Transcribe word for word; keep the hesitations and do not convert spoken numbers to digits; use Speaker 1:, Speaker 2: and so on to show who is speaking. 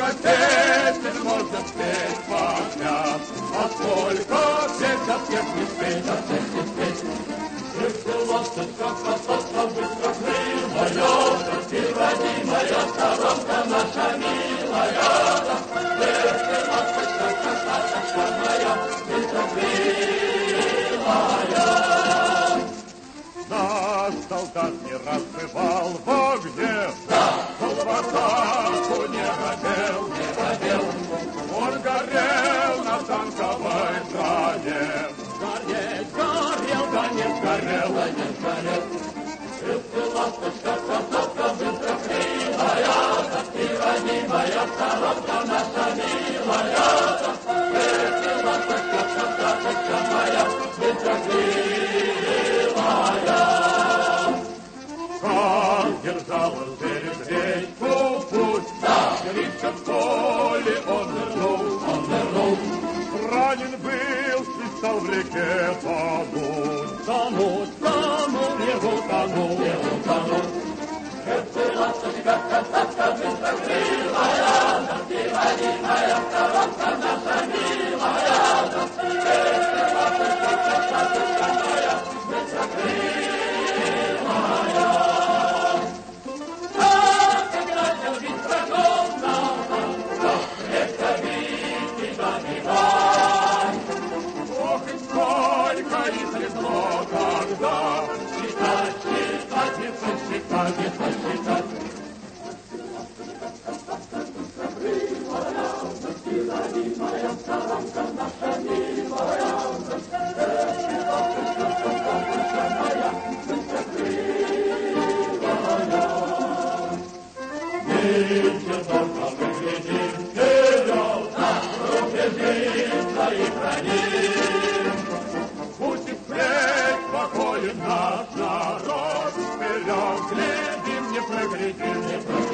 Speaker 1: Сколько песен можно спеть подряд, а сколько петь от всех не спеть, от всех не спеть. Если ласточка, красотка, быстро крылая, ты родимая сторонка наша милая. Если ласточка, красотка моя, быстро крылая. Наш солдат не раз бывал в огне, солдату не родил, не родил. Он горел на танковой зоне. Гореть, горел, да не сгорел, да не сгорел. Если ласточка, красотка, быстро крылая, ты родимая сторонка наша милая. Если ласточка, красотка моя, быстро крылая. Как держал он перегрейку путь, да. Крича в поле он нырнул, он нырнул. Ранен был и стал в реке тонуть. Тонуть, тонул, его тонул, его тонул. Если ласточка, красотка, быстро крылая, ты родимая сторонка наша милая. Если ласточка, красотка моя, быстро крылая. Когда считать, считать, не сосчитать, не сосчитать. Ты родимая сторонка наша милая. Моя, быстро крылая. Нынче только мы глядим вперед, рубежи свои храним. Пусть впредь покоен наш народ, вперед глядим, не проглядим, не проглядим.